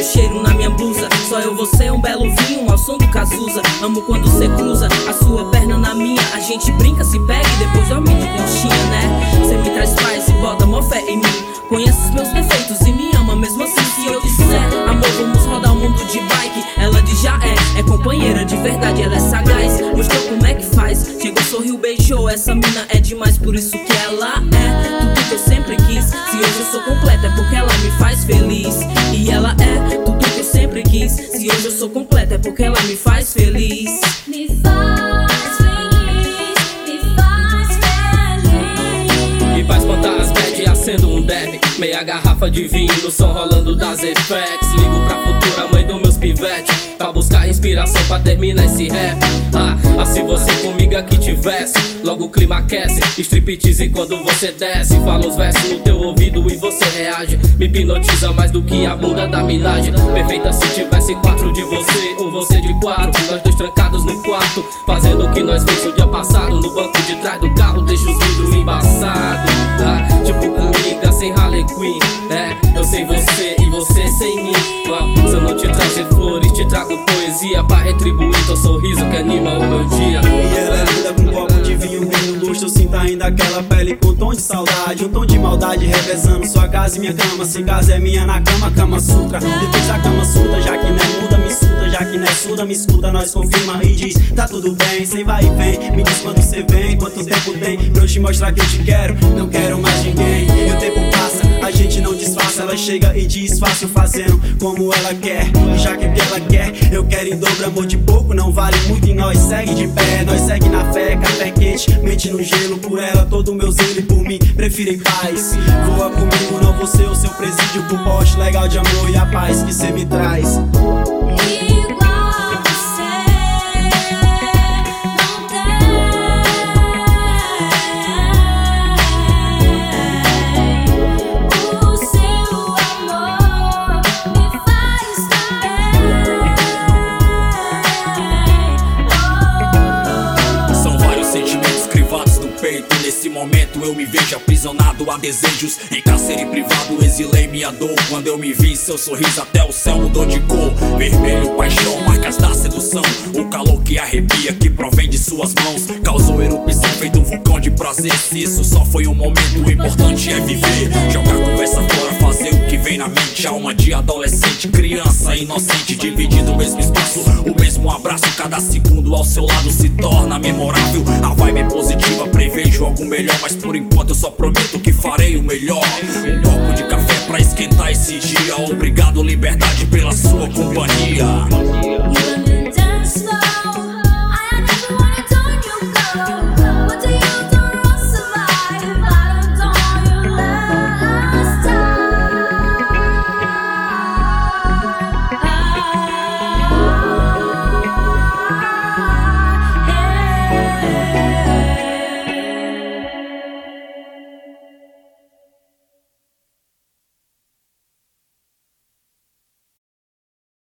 seu cheiro na minha blusa. Só eu, você, um belo vinho ao som do Cazuza. Amo quando cê cruza a sua perna na minha. A gente brinca, se pega e depois dorme de conchinha, né? Cê me traz paz e bota mó fé em mim. Conhece os meus defeitos e me ama mesmo assim. Se eu disser, amor, vamos rodar o mundo de bike, ela diz já é companheira de verdade, ela é sagaz. Mostrou como é que faz, chegou, sorriu, beijou. Essa mina é demais, por isso que ela é tudo que eu sempre quis. Se hoje eu sou completa é porque ela me faz feliz. E ela é tudo que eu sempre quis. Se hoje eu sou completa é porque ela me faz feliz. Me faz feliz, me faz feliz. E vai espantar as bad acendo um deb. Meia garrafa de vinho no som rolando das effects. Ligo pra futura mãe dos meus pivetes pra buscar inspiração pra terminar esse rap. Assim você comigo aqui tivesse, logo o clima aquece. Striptease quando você desce, fala os versos no teu ouvido e você reage. Me hipnotiza mais do que a bunda da Minaj. Perfeita se tivesse 4 de você, ou você de 4. Nós dois trancados no quarto, fazendo o que nós fez o dia passado. No banco de trás do carro deixa os vidros embaçados, tipo comigo sem Harley Quinn. Eu sem você e você sem mim. Se eu não te trazer flores, te trago poesia pra retribuir teu sorriso que anima o meu dia. E ela é linda com um copo de vinho bem no luxo. Eu sinto ainda aquela pele com um tom de saudade, um tom de maldade revezando sua casa e minha cama. Se casa é minha na cama, Kama Sutra. Depois a Kama Sutra, já que não é muda, me escuta. Já que não é surda, me escuta. Nós confirma e diz, tá tudo bem, sem vai e vem. Me diz quando cê vem, quanto tempo tem pra eu te mostrar que eu te quero. Não quero mais ninguém. E o tempo passa, a gente não disfarça. Ela chega e diz fácil, fazendo como ela quer. E já que o que ela quer, eu quero em dobro. Amor de pouco não vale muito e nós segue de pé. Nós segue na fé, café quente, mente no gelo. Por ela todo o meu zelo e por mim prefiro em paz. Voa comigo, não vou ser o seu presídio. Pro poste legal de amor e a paz que cê me traz. Nesse momento eu me vejo aprisionado a desejos. Em cárcere privado exilei minha dor. Quando eu me vi, seu sorriso até o céu mudou de cor. Vermelho, paixão, marcas da sedução. O calor que arrepia, que provém de suas mãos, causou erupção feito um vulcão de prazer. Se isso só foi um momento, o importante é viver. Jogar conversa fora, fazer o que vem na mente. Alma de adolescente, criança inocente, dividindo o mesmo espaço, o mesmo abraço. Cada segundo ao seu lado se torna memorável. A vibe é positiva, prevejo algo melhor, mas por enquanto eu só prometo que farei o melhor. Um copo de café pra esquentar esse dia. Obrigado, liberdade, pela sua companhia.